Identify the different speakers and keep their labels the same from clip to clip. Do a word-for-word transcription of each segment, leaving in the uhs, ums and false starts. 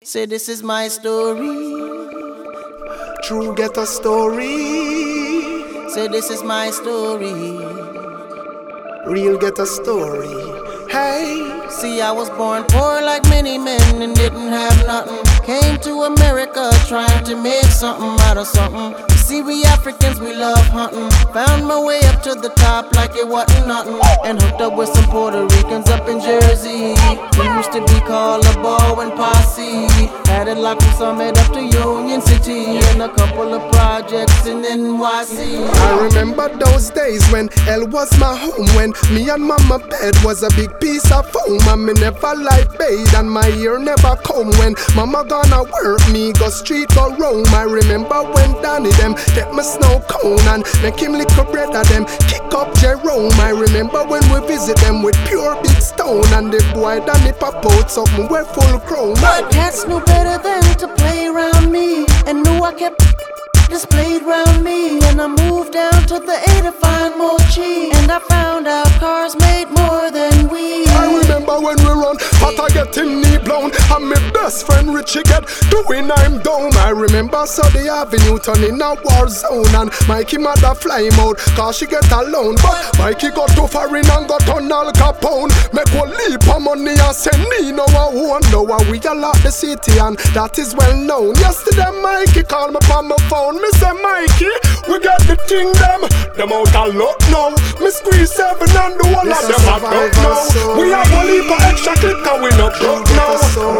Speaker 1: Say this is my story.
Speaker 2: True ghetto story.
Speaker 1: Say this is my story.
Speaker 2: Real ghetto story. Hey.
Speaker 1: See, I was born poor like many men and didn't have nothing. Came to America trying to make something out of something. See, we Africans, we love hunting. Found my way up to the top like it wasn't nothing. And hooked up with some Puerto Ricans up in Jersey. We used to be called a ball and posse. Had it locked from Summit up to Union City. And a couple of projects in N Y C.
Speaker 2: I remember those days when L was my home. When me and mama bed was a big piece of foam. And me never like bathe and my ear never comb. When mama gonna work, me go street go roam. I remember when Danny them take my snow cone and make him lick a bread of them kick up Jerome. I remember when we visit them with pure big stone. And the boy Danny pop out something we're full chrome.
Speaker 1: But cats knew better than to play around me, and knew I kept displayed round me. And I moved down to the A to find more cheese, and I found out cars made more than we.
Speaker 2: I remember when we run, but I get him knee blown. And my best friend Richie get doing I'm down. I remember Sunday Avenue turning a war zone. And Mikey mother fly him out, cause she get alone. But Mikey got too foreign and got on Al Capone. Make one leap of money and send me no one. Now we a lot the city and that is well known. Yesterday Mikey called me on my phone. Me say Mikey, we got the thing them. Them out a lot now. Me squeeze seven and the whole of them a broke now. We have a leap of extra clip cause we not broke now.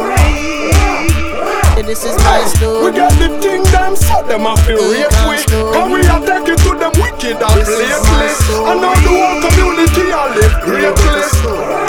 Speaker 1: This is my story.
Speaker 2: We got the thing them so them a feel rape we. Cause we a take it to them wicked and blatantly. And now the whole community a live greatly.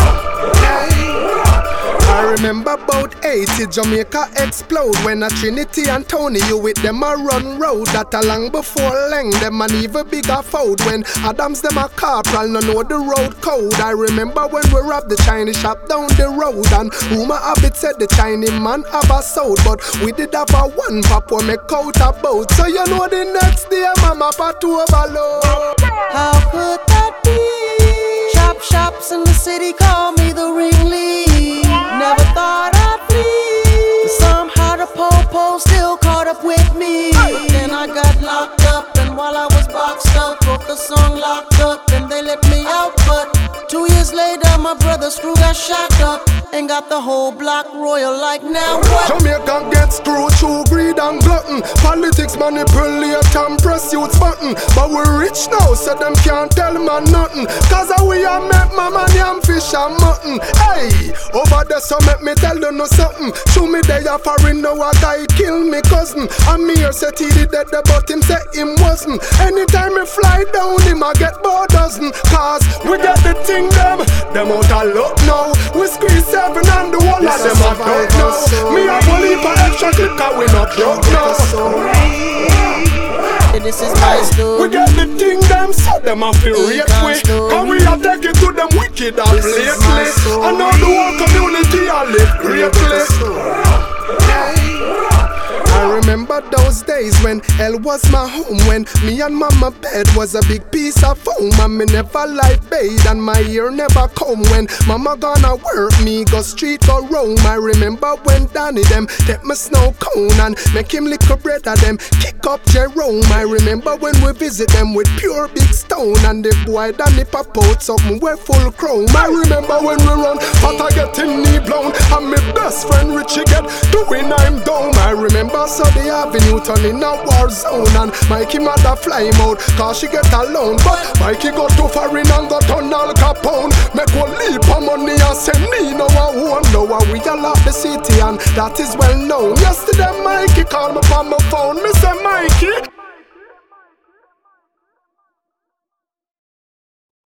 Speaker 2: I remember about eighty Jamaica explode when a Trinity and Tony you with them a run road. That a long before Leng them an even bigger fold. When Adams them a corporal no know the road code. I remember when we robbed the Chinese shop down the road. And rumor have it said the Chinese man have a sold. But we did have a one pop we make out a boat. So you know the next day mama pat to overload.
Speaker 1: How could that be? Chop shops in the city call me the ringleader. Never thought I'd flee. Somehow the po-po still caught up with me. But then I got locked up, and while I was boxed up, wrote the song Locked Up, and they let me out. But two years later, my brother Screw got shot up and got the whole block royal. Like now what?
Speaker 2: Jamaica gets screwed through greed and glutton. Politics manipulate and press youth's button. But we rich now, so them can't tell man nothing. Cause we a make mama yam fish and mutton. Hey, over there so make me tell you no something. Show me they a foreign now a guy kill me cousin. And me here said he did that but him say him wasn't. Anytime me fly down him I get bored dozen. Cause we got the thing them, them out a lot now. We squeeze seven and the whole of them a broke now. Me a believe for extra clip cause we not broke now.
Speaker 1: This is my story.
Speaker 2: We get the thing them so them a feel rape we. Cause we a take it to them wicked and blatantly. And now the whole community a live greatly. I remember those days when L was my home. When me and mama bed was a big piece of foam. And me never like bathe and my ear never comb. When mama gonna work, me go street go roam. I remember when Danny them take my snow cone and make him lick a bread of them kick up Jerome. I remember when we visit them with pure big stone. And the boy Danny pop out something we're full chrome. I remember when we run, but I get him knee blown. And my best friend Richie get doing I'm down. I remember Sunday Avenue turning a war zone. And Mikey mother fly him out cause she get alone. But Mikey got too foreign and got on Al Capone. Make one leap of money and send me no one. Now we a lot the city and that is well known. Yesterday Mikey called me on my phone. Me say Mikey,